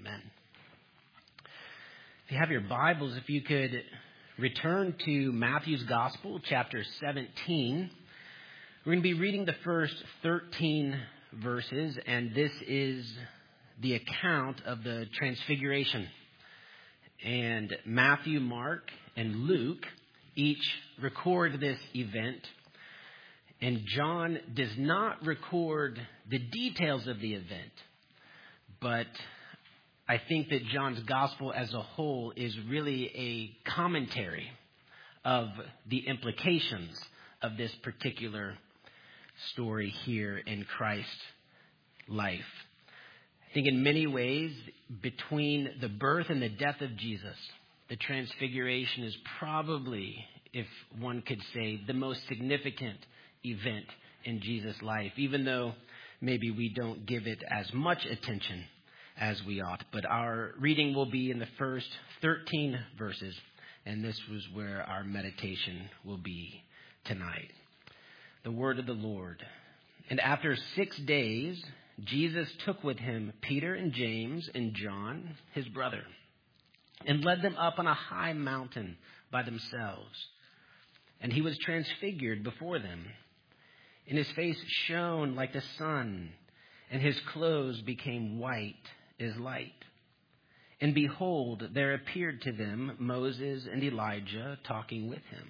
Amen. If you have your Bibles, if you could return to Matthew's Gospel, chapter 17. We're going to be reading the first 13 verses, and this is the account of the Transfiguration. And Matthew, Mark, and Luke each record this event. And John does not record the details of the event, but I think that John's gospel as a whole is really a commentary of the implications of this particular story here in Christ's life. I think in many ways, between the birth and the death of Jesus, the Transfiguration is probably, if one could say, the most significant event in Jesus' life, even though maybe we don't give it as much attention as we ought. But our reading will be in the first 13 verses, and this was where our meditation will be tonight. The word of the Lord. And after 6 days, Jesus took with him Peter and James and John, his brother, and led them up on a high mountain by themselves. And he was transfigured before them. And his face shone like the sun, and his clothes became white as light. And behold, there appeared to them Moses and Elijah talking with him.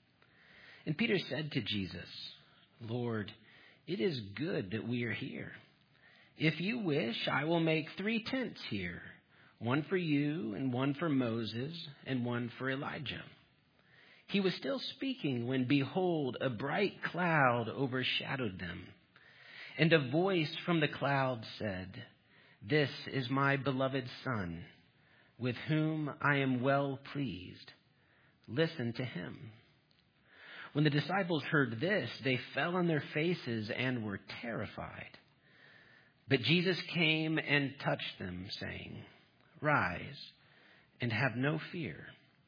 And Peter said to Jesus, Lord, it is good that we are here. If you wish, I will make 3 tents here, one for you, and one for Moses, and one for Elijah. He was still speaking when, behold, a bright cloud overshadowed them. And a voice from the cloud said, This is my beloved Son, with whom I am well pleased. Listen to him. When the disciples heard this, they fell on their faces and were terrified. But Jesus came and touched them, saying, Rise and have no fear.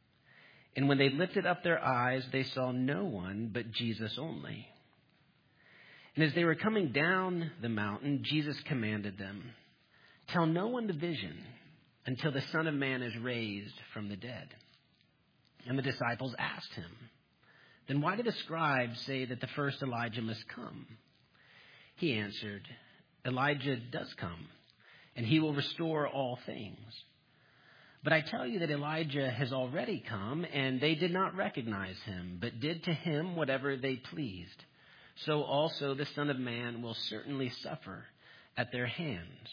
And when they lifted up their eyes, they saw no one but Jesus only. And as they were coming down the mountain, Jesus commanded them, Tell no one the vision until the Son of Man is raised from the dead. And the disciples asked him, Then why do the scribes say that the first Elijah must come? He answered, Elijah does come, and he will restore all things. But I tell you that Elijah has already come, and they did not recognize him, but did to him whatever they pleased. So also the Son of Man will certainly suffer at their hands.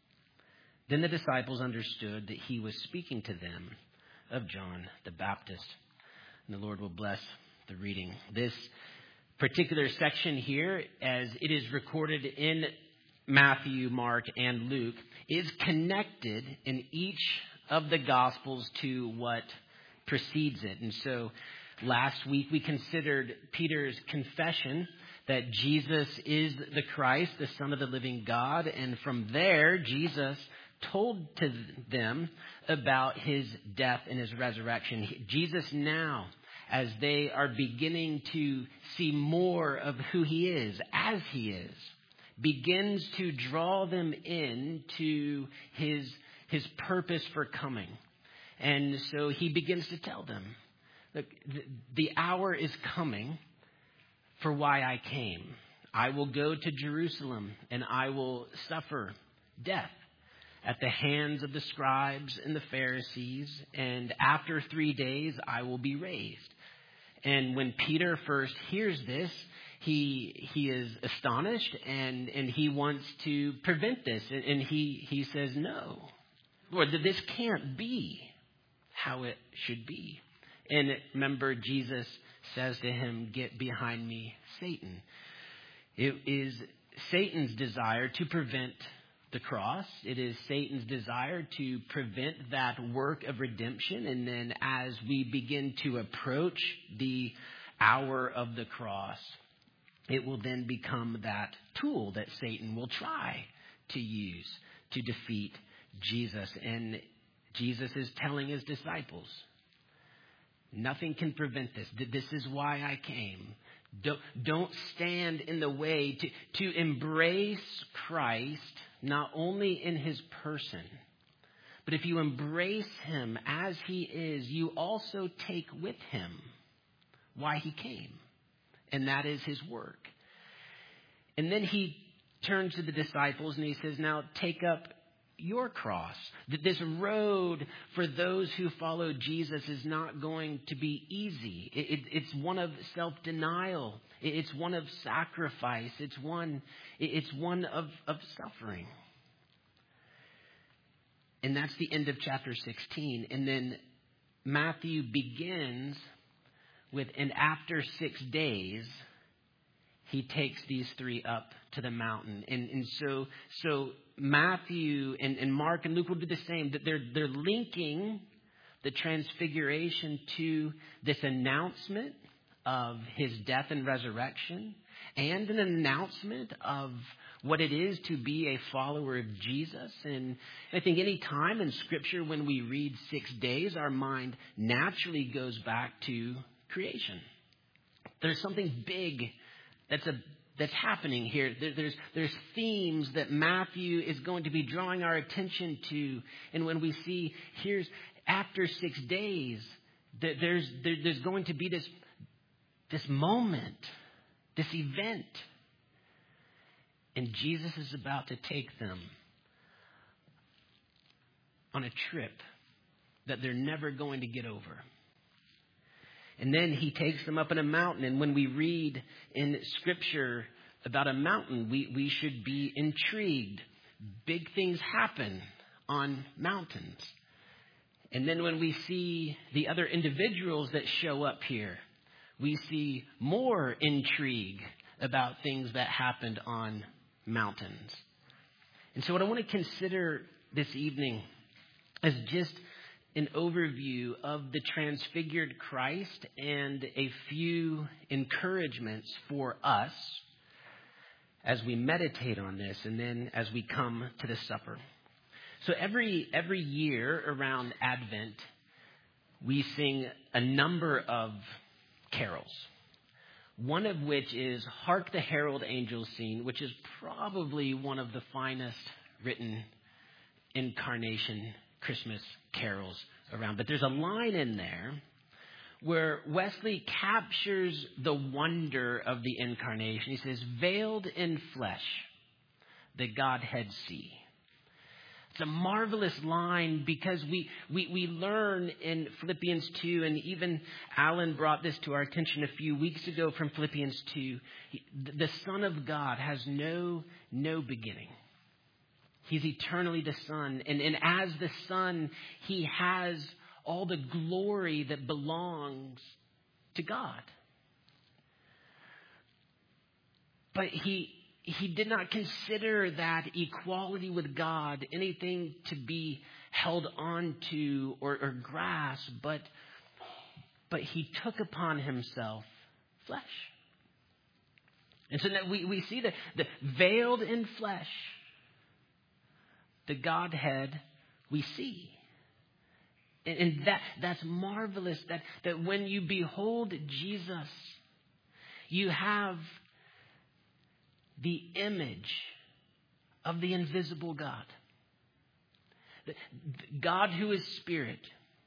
Then the disciples understood that he was speaking to them of John the Baptist. And the Lord will bless the reading. This particular section here, as it is recorded in Matthew, Mark, and Luke, is connected in each of the Gospels to what precedes it. And so last week we considered Peter's confession that Jesus is the Christ, the Son of the living God. And from there, Jesus told to them about his death and his resurrection. Jesus now, as they are beginning to see more of who he is, as he is, begins to draw them into his purpose for coming. And so he begins to tell them, look, the hour is coming for why I came. I will go to Jerusalem and I will suffer death at the hands of the scribes and the Pharisees. And after 3 days, I will be raised. And when Peter first hears this, he is astonished and he wants to prevent this. And he says, no, Lord, this can't be how it should be. And remember, Jesus says to him, Get behind me, Satan. It is Satan's desire to prevent the cross. It is Satan's desire to prevent that work of redemption. And then as we begin to approach the hour of the cross, it will then become that tool that Satan will try to use to defeat Jesus. And Jesus is telling his disciples, nothing can prevent this. This is why I came. Don't stand in the way to embrace Christ, not only in his person, But if you embrace him as he is, you also take with him why he came. And that is his work. And then he turns to the disciples and he says, now take up your cross. That this road for those who follow Jesus is not going to be easy. It's one of self-denial. It's one of sacrifice. It's one of suffering. And that's the end of chapter 16. And then Matthew begins with, and after 6 days, he takes these three up to the mountain. And so Matthew and Mark and Luke will do the same. That they're linking the transfiguration to this announcement of his death and resurrection, and an announcement of what it is to be a follower of Jesus. And I think any time in Scripture when we read 6 days, our mind naturally goes back to creation. There's something big that's happening here. There's themes that Matthew is going to be drawing our attention to. And when we see here's after 6 days, there's going to be this moment, this event. And Jesus is about to take them on a trip that they're never going to get over. And then he takes them up in a mountain. And when we read in Scripture about a mountain, we should be intrigued. Big things happen on mountains. And then when we see the other individuals that show up here, we see more intrigue about things that happened on mountains. And so what I want to consider this evening is just an overview of the transfigured Christ and a few encouragements for us as we meditate on this and then as we come to the supper. So every year around Advent, we sing a number of carols. One of which is Hark the Herald Angels Sing, which is probably one of the finest written incarnation Christmas carols around. But there's a line in there where Wesley captures the wonder of the incarnation. He says, veiled in flesh, the Godhead see. It's a marvelous line because we learn in Philippians 2, and even Alan brought this to our attention a few weeks ago from Philippians 2. The Son of God has no beginning. He's eternally the Son. And as the Son, he has all the glory that belongs to God. But he did not consider that equality with God anything to be held on to or grasped, but he took upon himself flesh. And so that we see the veiled in flesh, the Godhead we see. And that's marvelous that when you behold Jesus, you have the image of the invisible God. God who is spirit.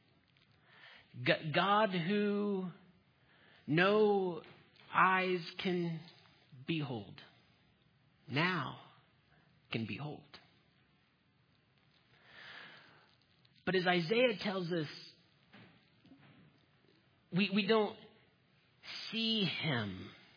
God who no eyes can behold. Now can behold. But as Isaiah tells us, we don't see him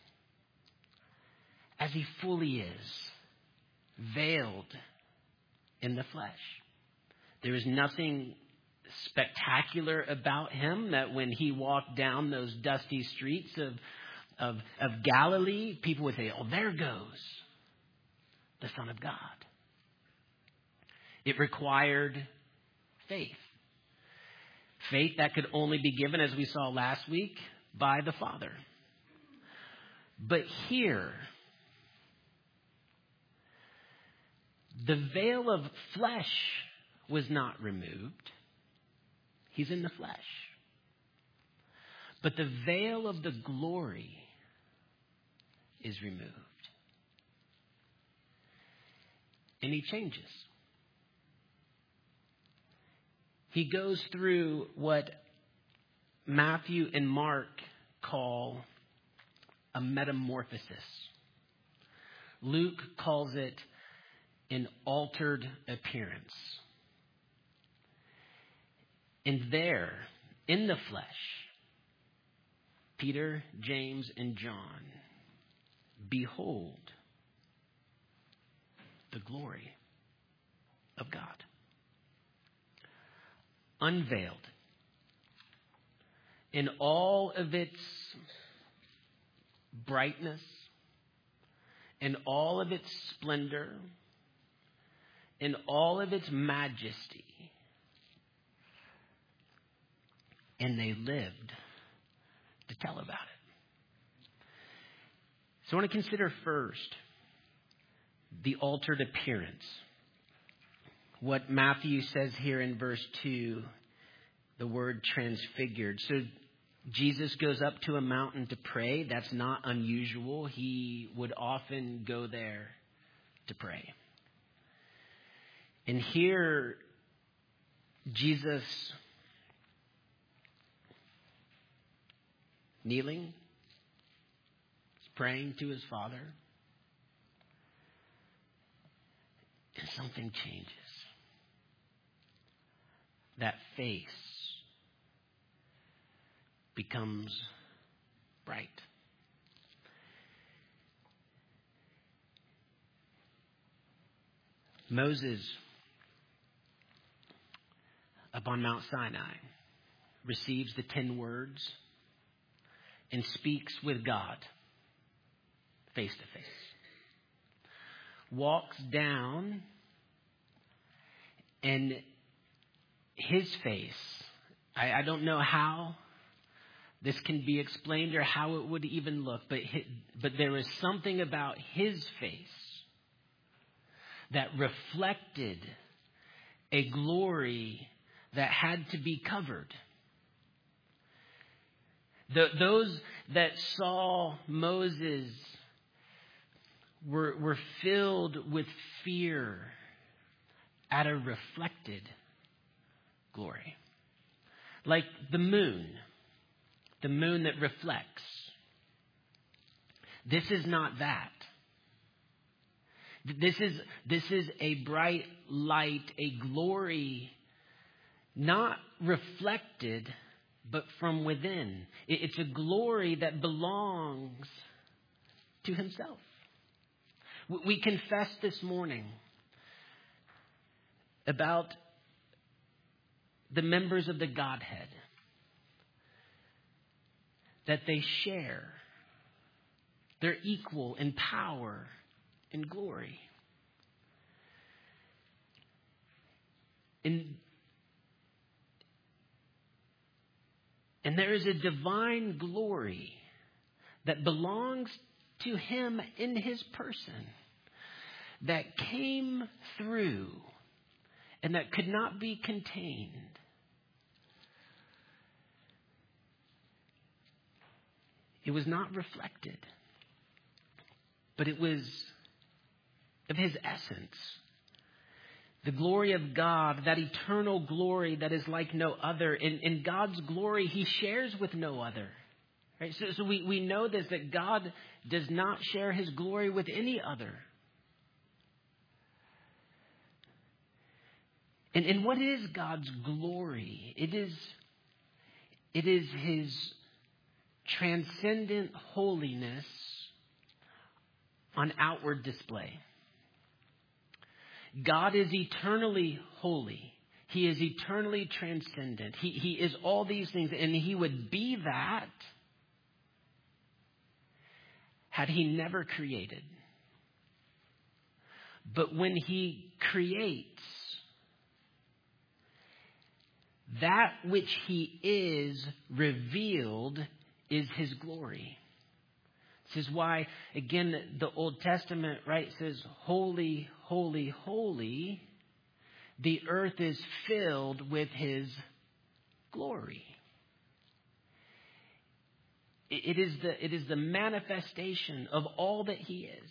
as he fully is, veiled in the flesh. There is nothing spectacular about him that when he walked down those dusty streets of Galilee, people would say, oh, there goes the Son of God. It required faith. Faith that could only be given, as we saw last week, by the Father. But here, the veil of flesh was not removed. He's in the flesh. But the veil of the glory is removed. And he changes. he goes through what Matthew and Mark call a metamorphosis. Luke calls it an altered appearance. And there, in the flesh, Peter, James, and John behold the glory of God. Unveiled in all of its brightness, in all of its splendor, in all of its majesty. And they lived to tell about it. So I want to consider first the altered appearance. What Matthew says here in verse 2, the word transfigured. So Jesus goes up to a mountain to pray. That's not unusual. He would often go there to pray. And here, Jesus kneeling, he's praying to his Father, and something changes. That face becomes bright. Moses, up on Mount Sinai, receives the 10 words and speaks with God face to face. Walks down, and his face, I don't know how this can be explained or how it would even look, but there was something about his face that reflected a glory that had to be covered. Those that saw Moses were filled with fear at a reflected glory. Like the moon that reflects. This is not that. This is a bright light, a glory not reflected, but from within. It's a glory that belongs to himself. We confessed this morning about the members of the Godhead, that they share. They're equal in power and glory. And there is a divine glory that belongs to him in his person that came through and that could not be contained. It was not reflected, but it was of his essence. The glory of God, that eternal glory that is like no other. In God's glory, he shares with no other. Right? So we know this, that God does not share his glory with any other. And what is God's glory? It is his transcendent holiness on outward display. God is eternally holy. He is eternally transcendent. He is all these things, and he would be that had he never created. But when he creates, that which he is revealed is his glory. This is why, again, the Old Testament, right, says, holy, holy, holy. The earth is filled with his glory. It is the manifestation of all that he is.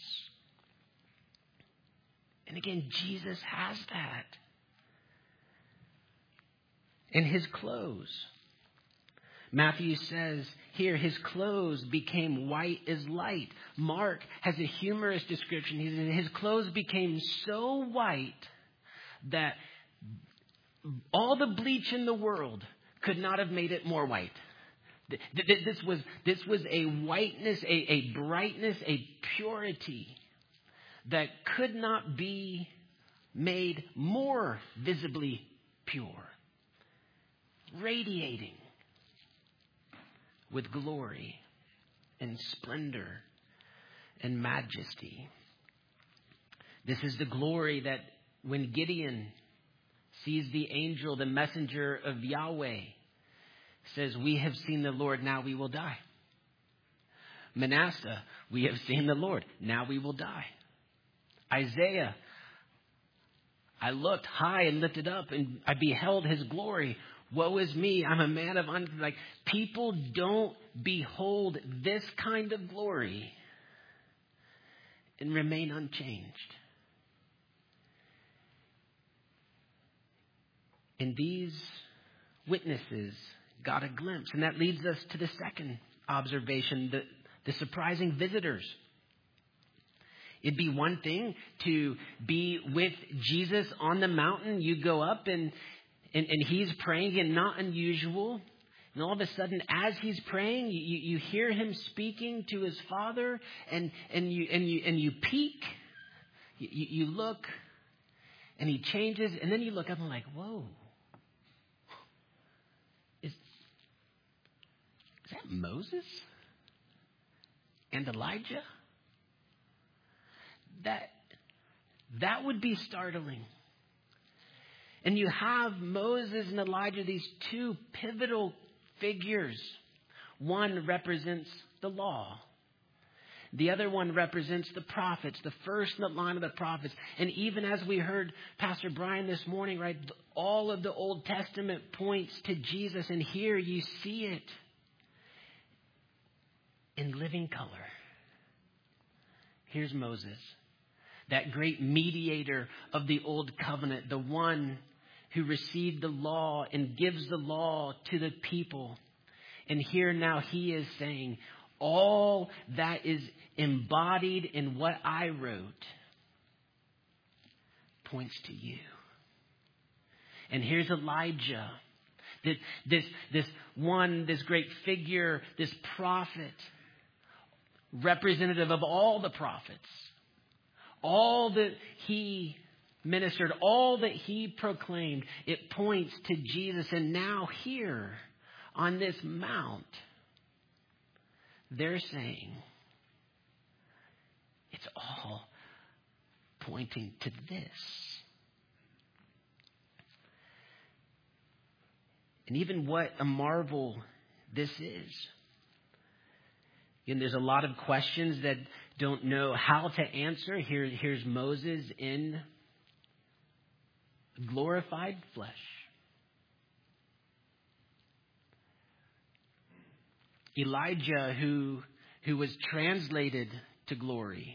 And again, Jesus has that. in his clothes. Matthew says here, his clothes became white as light. Mark has a humorous description. He says his clothes became so white that all the bleach in the world could not have made it more white. This was a whiteness, a brightness, a purity that could not be made more visibly pure, radiating with glory and splendor and majesty. This is the glory that when Gideon sees the angel, the messenger of Yahweh, says, "We have seen the Lord, now we will die." Manasseh, "We have seen the Lord, now we will die." Isaiah, "I looked high and lifted up, and I beheld his glory. Woe is me, I'm a man of like people don't behold this kind of glory and remain unchanged. And these witnesses got a glimpse. And that leads us to the second observation, the surprising visitors. It'd be one thing to be with Jesus on the mountain. You go up and he's praying, and not unusual. And all of a sudden, as he's praying, you hear him speaking to his Father, and you peek, you look, and he changes, and then you look up and like, whoa, is that Moses and Elijah? That would be startling. And you have Moses and Elijah, these two pivotal figures. One represents the law. The other one represents the prophets, the first in the line of the prophets. And even as we heard Pastor Brian this morning, right, all of the Old Testament points to Jesus. And here you see it in living color. Here's Moses, that great mediator of the old covenant, the one who received the law and gives the law to the people. And here now he is saying, all that is embodied in what I wrote points to you. And here's Elijah, this great figure, this prophet, representative of all the prophets. All that he ministered, all that he proclaimed, it points to Jesus. And now here on this mount, they're saying it's all pointing to this. And even what a marvel this is. And there's a lot of questions that don't know how to answer. Here's Moses in glorified flesh. Elijah, who was translated to glory.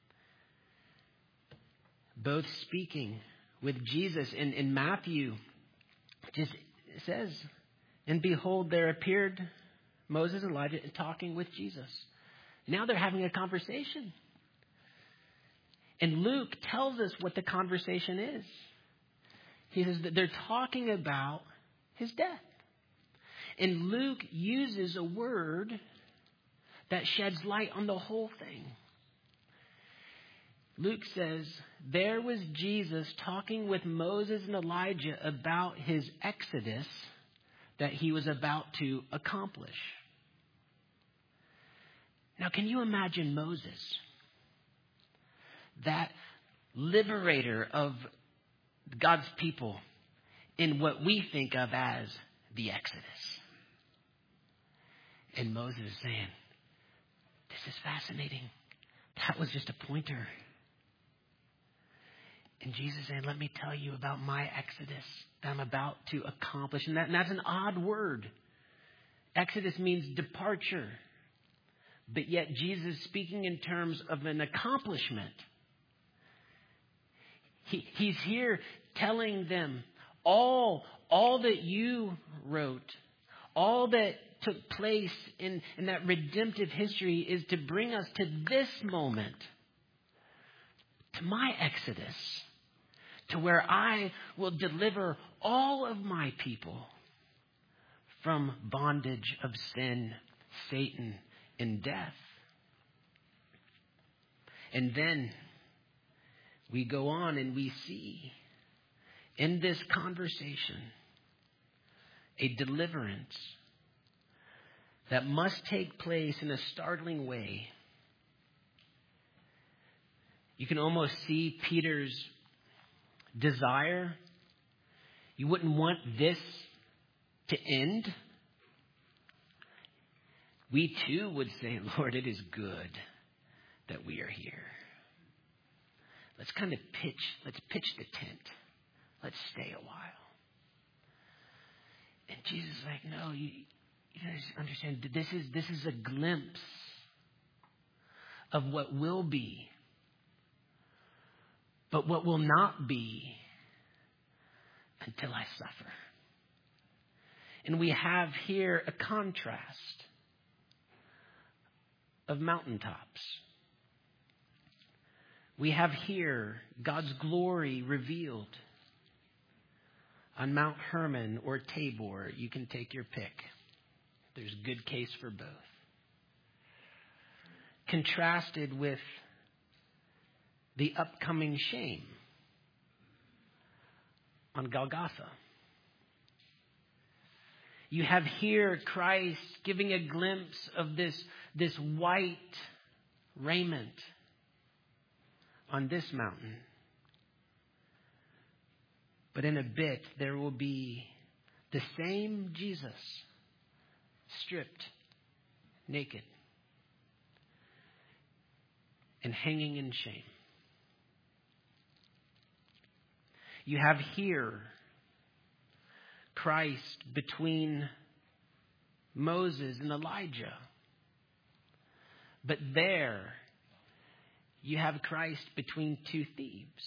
Both speaking with Jesus. In Matthew, just says, and behold, there appeared Moses and Elijah talking with Jesus. Now they're having a conversation. And Luke tells us what the conversation is. He says that they're talking about his death. And Luke uses a word that sheds light on the whole thing. Luke says, there was Jesus talking with Moses and Elijah about his exodus that he was about to accomplish. Now, can you imagine Moses, that liberator of God's people in what we think of as the Exodus? And Moses is saying, this is fascinating. That was just a pointer. And Jesus is saying, let me tell you about my Exodus that I'm about to accomplish. And that's an odd word. Exodus means departure. But yet Jesus is speaking in terms of an accomplishment. He's here telling them all that you wrote, all that took place in that redemptive history is to bring us to this moment, to my Exodus, to where I will deliver all of my people from bondage of sin, Satan, and death. And then we go on and we see in this conversation a deliverance that must take place in a startling way. You can almost see Peter's desire. You wouldn't want this to end. We too would say, Lord, it is good that we are here. Let's pitch the tent. Let's stay a while. And Jesus is like, no, you don't understand. This is a glimpse of what will be, but what will not be until I suffer. And we have here a contrast of mountaintops. We have here God's glory revealed on Mount Hermon or Tabor. You can take your pick. There's a good case for both. Contrasted with the upcoming shame on Golgotha. You have here Christ giving a glimpse of this white raiment on this mountain. But in a bit, there will be the same Jesus, stripped, naked, and hanging in shame. You have here Christ between Moses and Elijah. But there, you have Christ between two thieves.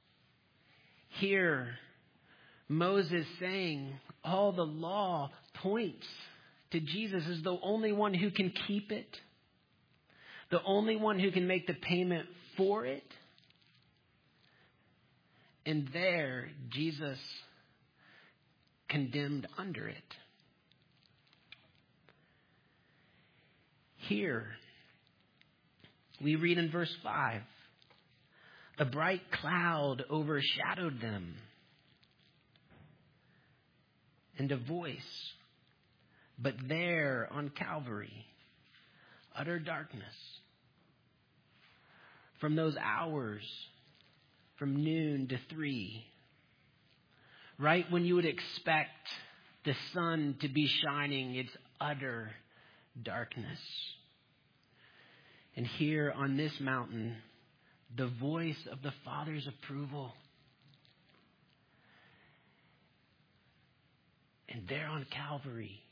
Here, Moses saying all the law points to Jesus as the only one who can keep it, the only one who can make the payment for it. And there, Jesus condemned under it. Here, we read in verse 5, a bright cloud overshadowed them, and a voice. But there on Calvary, utter darkness. From those hours, from noon to 3, right when you would expect the sun to be shining, it's utter darkness. And here on this mountain, the voice of the Father's approval. And there on Calvary,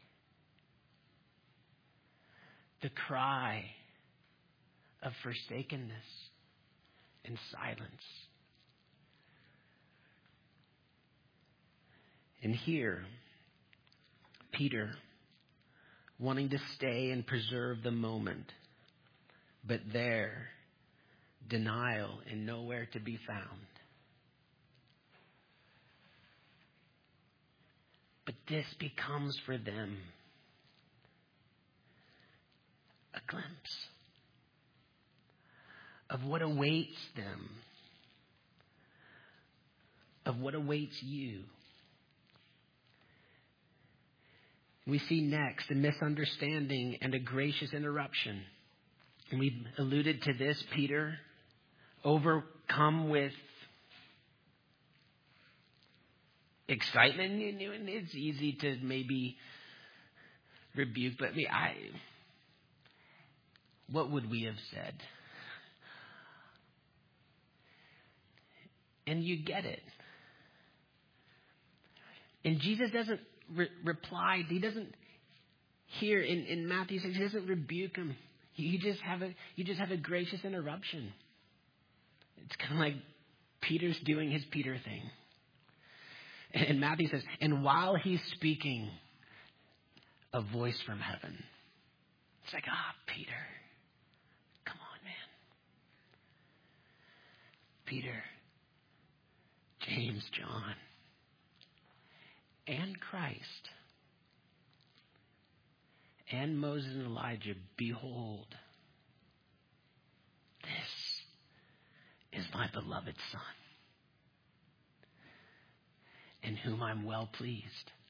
the cry of forsakenness and silence. And here, Peter, wanting to stay and preserve the moment, but there, denial and nowhere to be found. But this becomes for them a glimpse of what awaits them, of what awaits you. We see next a misunderstanding and a gracious interruption. And we alluded to this, Peter, overcome with excitement. And it's easy to maybe rebuke, but what would we have said? And you get it. And Jesus doesn't reply. He doesn't here in Matthew 6. He doesn't rebuke him. You just have a gracious interruption. It's kind of like Peter's doing his Peter thing. And Matthew says, and while he's speaking, a voice from heaven. It's like, Peter, come on, man. Peter, James, John, and Christ, and Moses and Elijah, behold, this is my beloved Son, in whom I'm well pleased.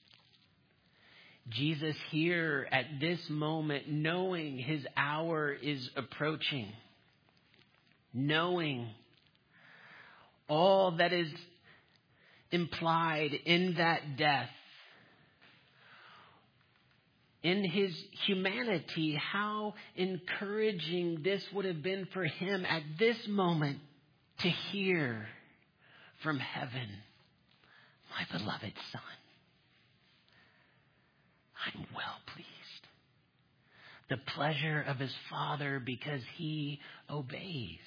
Jesus here at this moment, knowing his hour is approaching, knowing all that is implied in that death, in his humanity, how encouraging this would have been for him at this moment to hear from heaven, my beloved Son, I'm well pleased. The pleasure of his Father because he obeys.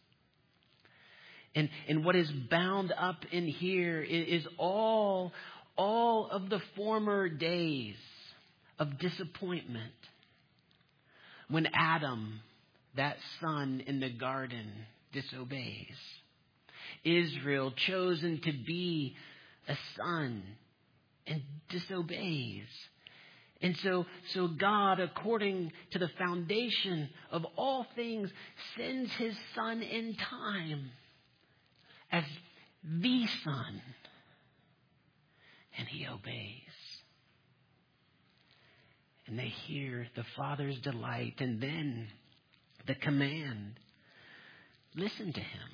And what is bound up in here is all of the former days of disappointment. When Adam, that son in the garden, disobeys. Israel, chosen to be a son, and disobeys. And so God, according to the foundation of all things, sends his Son in time as the Son. And he obeys. And they hear the Father's delight and then the command. Listen to him.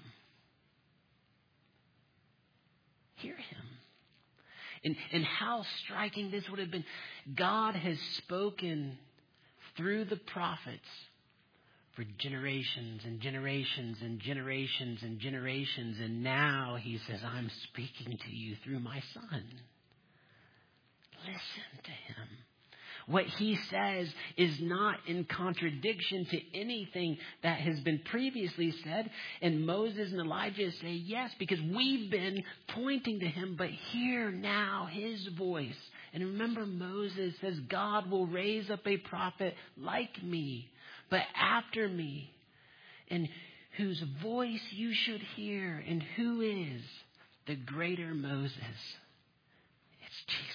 Hear him. And how striking this would have been. God has spoken through the prophets for generations and generations and generations and generations. And now he says, I'm speaking to you through my Son. Listen to him. What he says is not in contradiction to anything that has been previously said. And Moses and Elijah say yes, because we've been pointing to him, but hear now his voice. And remember, Moses says, God will raise up a prophet like me, but after me, and whose voice you should hear. And who is the greater Moses? It's Jesus.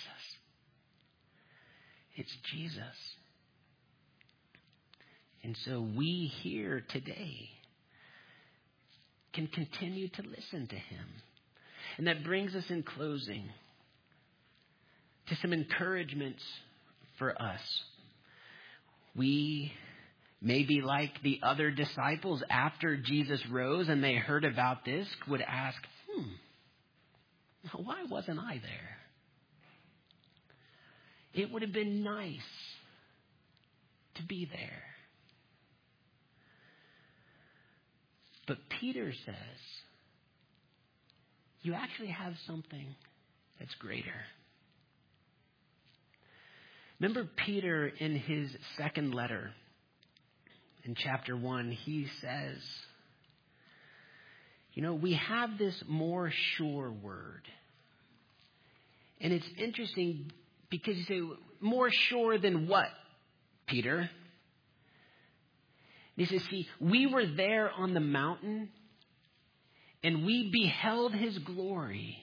It's Jesus. And so we here today can continue to listen to him. And that brings us in closing to some encouragements for us. We may be like the other disciples after Jesus rose and they heard about this, would ask, why wasn't I there? It would have been nice to be there. But Peter says, you actually have something that's greater. Remember Peter in his second letter, in chapter 1, he says, we have this more sure word. And it's interesting because you say, more sure than what, Peter? He says, see, we were there on the mountain and we beheld his glory.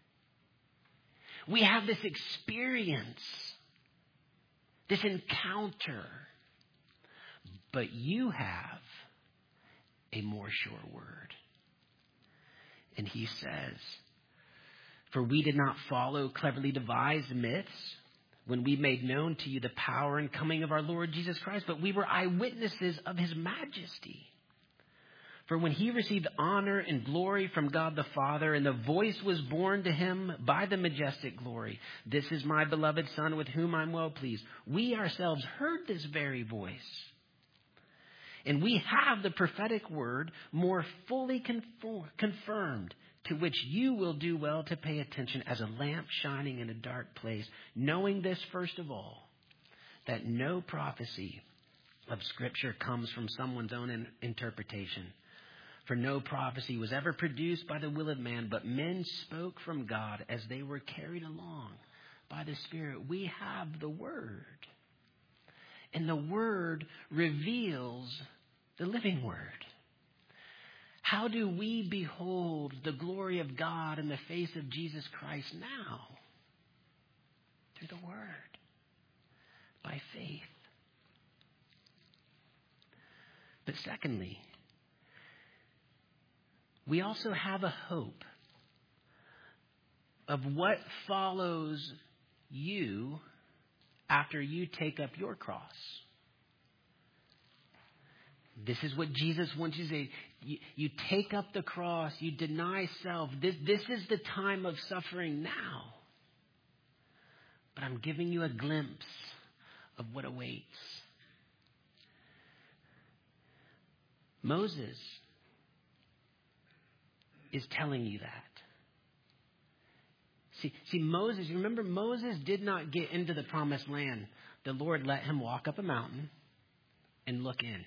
We have this experience, this encounter. But you have a more sure word. And he says, for we did not follow cleverly devised myths when we made known to you the power and coming of our Lord Jesus Christ, but we were eyewitnesses of his majesty. For when he received honor and glory from God the Father, and the voice was borne to him by the majestic glory, this is my beloved Son with whom I'm well pleased. We ourselves heard this very voice. And we have the prophetic word more fully confirmed, to which you will do well to pay attention as a lamp shining in a dark place, knowing this first of all, that no prophecy of Scripture comes from someone's own interpretation. For no prophecy was ever produced by the will of man, but men spoke from God as they were carried along by the Spirit. We have the Word. And the Word reveals the living Word. How do we behold the glory of God in the face of Jesus Christ now? Through the Word. By faith. But secondly, we also have a hope of what follows you after you take up your cross. This is what Jesus wants you to say. You take up the cross, you deny self. This is the time of suffering now. But I'm giving you a glimpse of what awaits. Moses is telling you that. See, Moses, remember, Moses did not get into the promised land. The Lord let him walk up a mountain and look in.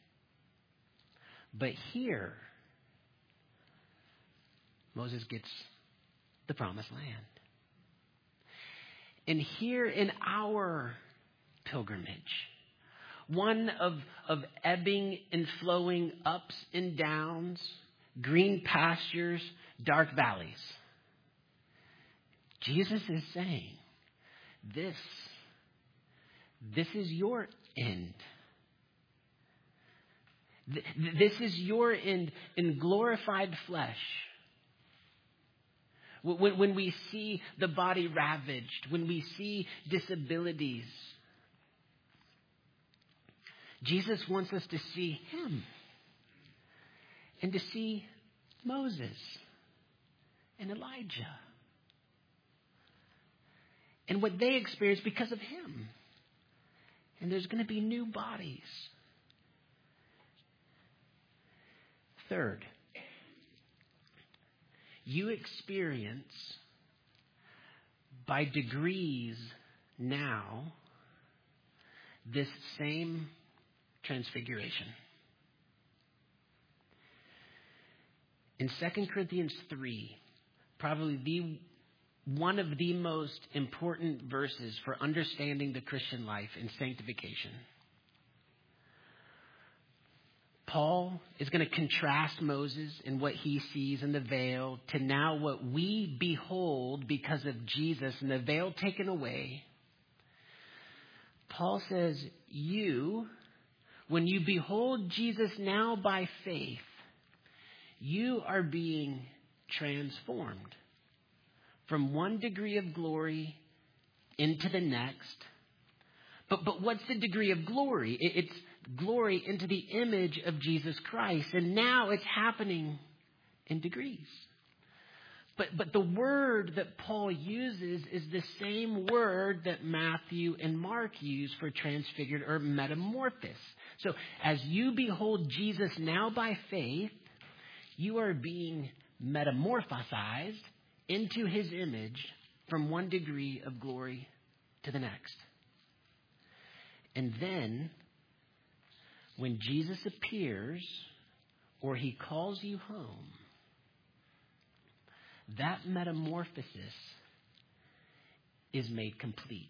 But here, Moses gets the promised land. And here in our pilgrimage, one of ebbing and flowing ups and downs, green pastures, dark valleys. Jesus is saying, this is your end. This is your end in glorified flesh. When we see the body ravaged, when we see disabilities, Jesus wants us to see him and to see Moses and Elijah and what they experienced because of him. And there's going to be new bodies. Third, you experience by degrees now this same transfiguration. In 2 Corinthians 3, probably one of the most important verses for understanding the Christian life in sanctification, Paul is going to contrast Moses and what he sees in the veil to now what we behold because of Jesus and the veil taken away. Paul says, when you behold Jesus now by faith, you are being transformed from one degree of glory into the next. But what's the degree of glory? It's glory into the image of Jesus Christ. And now it's happening in degrees. But the word that Paul uses is the same word that Matthew and Mark use for transfigured or metamorphosis. So as you behold Jesus now by faith, you are being metamorphosized into his image from one degree of glory to the next. And then, when Jesus appears or he calls you home, that metamorphosis is made complete.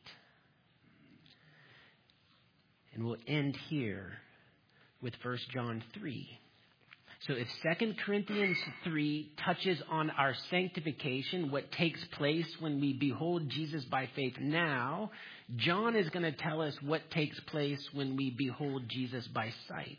And we'll end here with 1 John 3. So if 2 Corinthians 3 touches on our sanctification, what takes place when we behold Jesus by faith now, John is going to tell us what takes place when we behold Jesus by sight.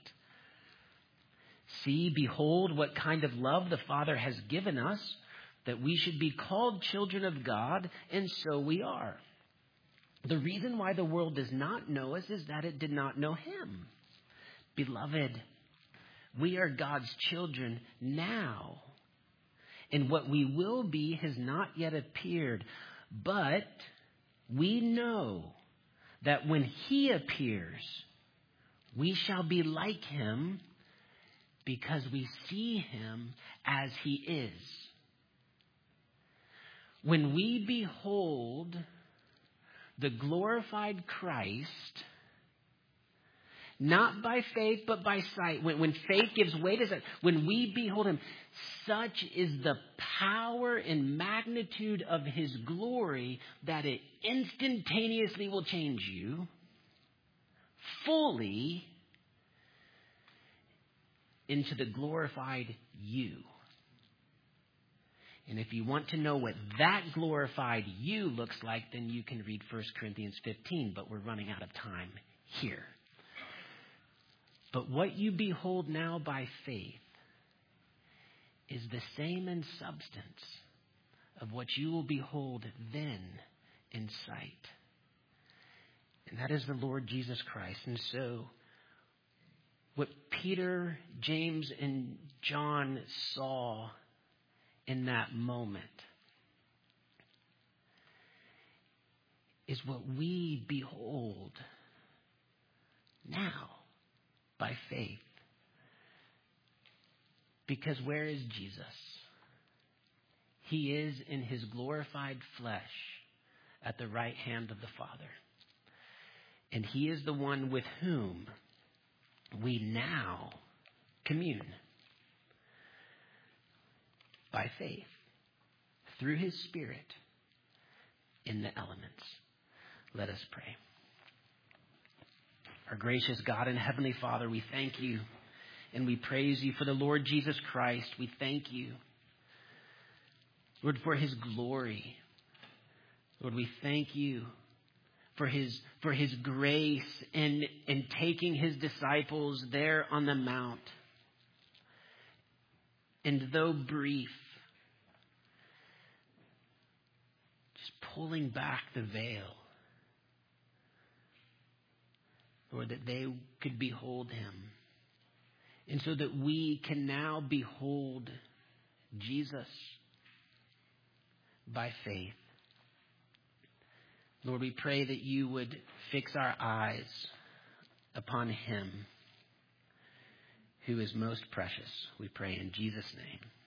See, behold, what kind of love the Father has given us, that we should be called children of God, and so we are. The reason why the world does not know us is that it did not know him. Beloved, we are God's children now, and what we will be has not yet appeared. But we know that when he appears, we shall be like him because we see him as he is. When we behold the glorified Christ, Not by faith, but by sight. When faith gives way to sight, when we behold him, such is the power and magnitude of his glory that it instantaneously will change you fully into the glorified you. And if you want to know what that glorified you looks like, then you can read 1 Corinthians 15, but we're running out of time here. But what you behold now by faith is the same in substance of what you will behold then in sight. And that is the Lord Jesus Christ. And so what Peter, James, and John saw in that moment is what we behold now by faith. Because where is Jesus? He is in his glorified flesh at the right hand of the Father. And he is the one with whom we now commune by faith through his Spirit in the elements. Let us pray. Our gracious God and Heavenly Father, we thank you and we praise you for the Lord Jesus Christ. We thank you, Lord, for his glory. Lord, we thank you for his grace in taking his disciples there on the mount. And though brief, just pulling back the veil, Lord, that they could behold him. And so that we can now behold Jesus by faith. Lord, we pray that you would fix our eyes upon him who is most precious. We pray in Jesus' name.